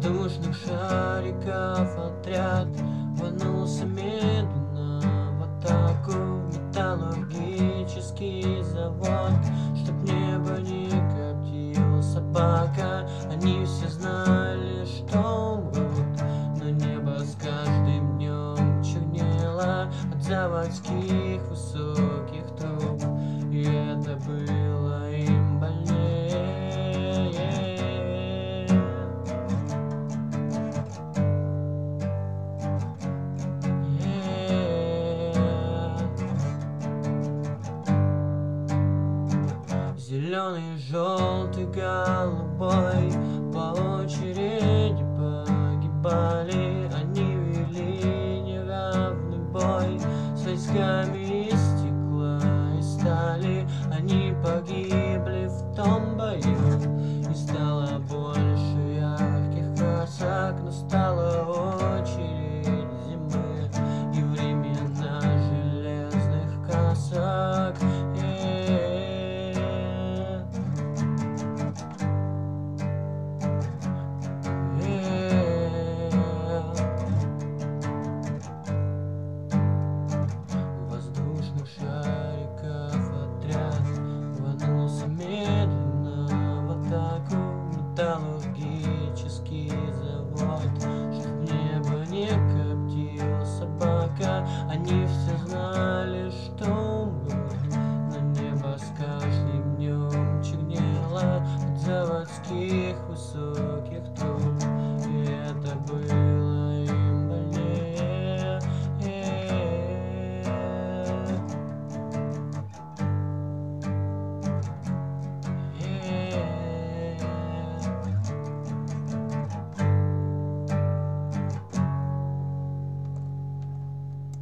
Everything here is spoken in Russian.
воздушных шариков отряд рванулся медленно в атаку. Металлургический завод, чтоб небо не коптил собака. Они все знали, что умрут, но небо с каждым днем чернело от заводских высоких труб, и это было им больнее. Зеленый, желтый, голубой по очереди погибали. Они вели неравный бой с войсками из стекла и стали. Они погибли в том бою. Не стало больше ярких красок, но стала очередь зимы и времена железных касок. Металлургический завод, чтоб небо не коптил собака. Они